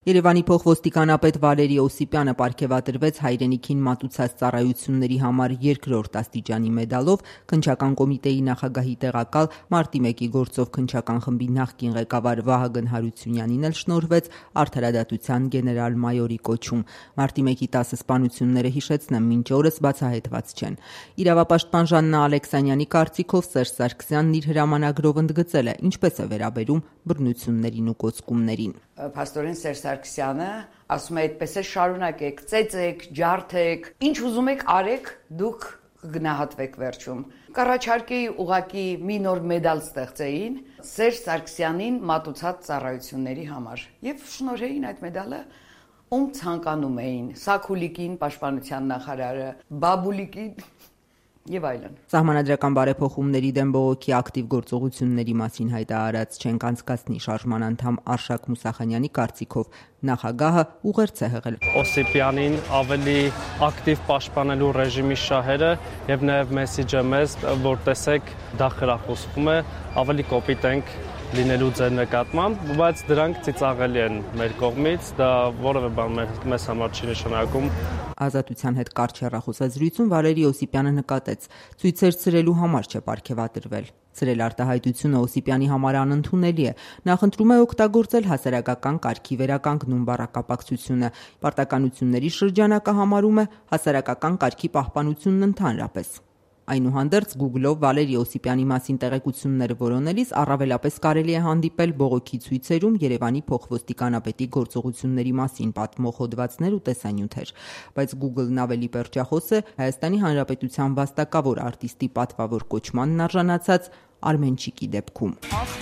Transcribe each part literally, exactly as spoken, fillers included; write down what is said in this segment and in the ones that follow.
Երևանի փոխոստիկանապետ Վալերի Օսիպյանը պարգևատրվեց հայրենիքին մատուցած ծառայությունների համար երկրորդ աստիճանի մեդալով քննչական կոմիտեի նախագահի տեղակալ մարտի մեկի գործով քննչական խմբի նախկին ղեկավար Վահագն Հարությունյանին էլ շնորհվեց արդարադատության գեներալ-մայորի կոչում։ Մարտի մեկի տասը սպանությունները, հիշեցնեմ, մինչ օրս բացահայտված չեն։ Իրավապաշտպան Ժաննա Ալեքսանյանի կարծիքով Սերժ Սարգսյանն իր հրամանագրով ընդգծել է ինչպես է վերաբերում բռնություններին ու կոծկումներին։ Փաստորեն Սերժ Սարգսյանը ասում է այդպես է շարունակեք, ծեծեք, ջարդեք, ինչ ուզում եք արեք, դուք կգնահատվեք վերջում։ Կառաջարկեի ուղակի մի նոր մեդալ ստեղծեին Սերժ Սարգսյանին մատուցած ծառայությունների համար եւ շնորհեին այդ մեդալը ում ցանկանում էին՝ Սաքուլիկին, պաշտպանության նախարարը, Բաբուլիկին եւ այլն։ Սահմանադրական բարեփոխումների դեմ բողոքի ակտիվ գործողությունների մասին հայտարարած չենք անցկացնի շարժման անդամ Արշակ Մուսախանյանի կարծիքով նախագահը ուղերձ է հղել Օսիպյանին ավելի ակտիվ պաշտպանելու ռեժիմի շահերը եւ նաեւ մեսիջը մեզ, որ տեսեք, դա խրախուսվում է, ավելի կոպիտ ենք լինելու ձեր նկատմամբ, բայց դրանք ծիծաղելի են մեր կողմից, դա որևէ բան մեզ համար չի նշանակում։ Ազատության հետ կարճ հեռախոսազրույցում Վալերի Օսիպյանը նկատեց. ցույցեր ցրելու համար չէ պարգևատրվել։ Ցրել արտահայտությունը Օսիպյանի համար անընդունելի է։ Նախընտրում է օգտագործել հասարակական կարգի վերականգնում բառակապակցությունը։ Պարտականությունների շրջանակը համարում է հասարակական կարգի պահպանությունն ընդհանրապես։ Այնուհանդերձ Google-ով Վալերի Օսիպյանի մասին տեղեկություններ որոնելիս առավելապես կարելի է հանդիպել բողոքի ցույցերում Երևանի փոխոստիկանապետի գործողությունների մասին պատմող հոդվածներ ու տեսանյութեր, բայց Google-ն ավելի պերճախոս է Հայաստանի Հանրապետության վաստակավոր արտիստի պատվավոր կոչմանն արժանացած Արմենչիկի դեպքում։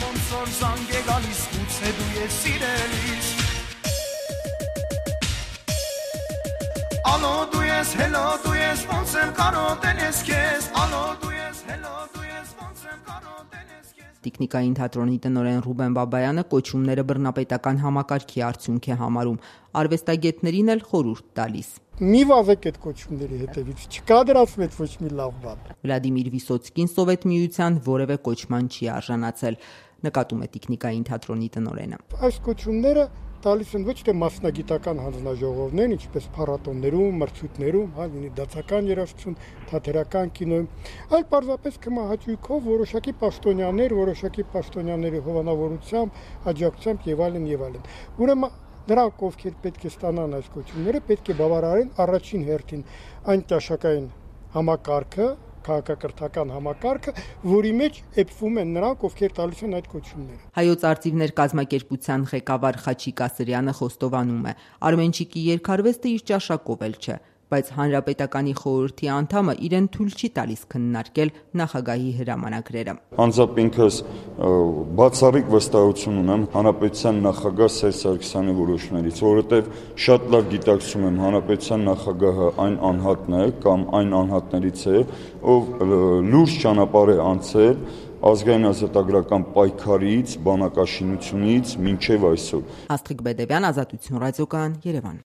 Ալո դու ես, հելո դու ես, ոնց եմ կարոտել ես քեզ, ալո դու ես, հելո դու ես, ոնց եմ կարոտել ես քեզ։ Տիկնիկային թատրոնի տնօրեն Ռուբեն Բաբայանը կոչումները բռնապետական համակարգի արդյունք է համարում, արվեստագետներին էլ խորհուրդ տալիս։ Մի վազեք այդ կոչումների հետևից, չկա դրացվեց ոչ մի լավ բան։ Վլադիմիր Վիսոցկին Սովետ միության որևէ կոչման չի արժանացել, նկատում է տիկնիկային թատրոնի տնօրենը։ Այս կոչումները տալիս են ոչ թե մասնագիտական հանձնաժողովներ, ինչպես փառատոներում, մրցույթներում, հա, լինի դասական երաժշտություն, թատերական կինոյում, այլ պարզապես կմահաճույքով որոշակի պաշտոնյաներ, որոշակի պաշտոնյաների հովանավորությամբ, աջակցությամբ եւ այլն եւ այլն։ Ուրեմն նրանք, ովքեր պետք է ստանան այս կոչումները, պետք է բավարարեն առաջին հերթին այն ճաշակային համակարգը, քաղաքակրթական համակարգը, որի մեջ էփվում են նրանք, ովքեր տալիս են այդ կոչումները։ Հայոց արծիվներ կազմակերպության ղեկավար Խաչիկ Ասրյանը խոստովանում է. Արմենչիկի երկարվեստը իր ճաշակով էլ չէ, բայց Հանրապետականի խորհրդի անդամը իրեն թույլ չի տալիս քննարկել նախագահի հրամանագրերը։ Անձամբ ինքս բացառիկ վստահություն ունեմ հանրապետության նախագահ Սերժ Սարգսյանի որոշումներից, որովհետև շատ լավ գիտակցում եմ հանրապետության նախագահը այն անհատն է կամ այն անհատներից է, ով լուրջ ճանապարհ է անցել ազգային ազատագրական պայքարից, բանակաշինությունից մինչև այսօր։ Աստղիկ Բեդևյան, Ազատություն ռադիոկայան, Երևան։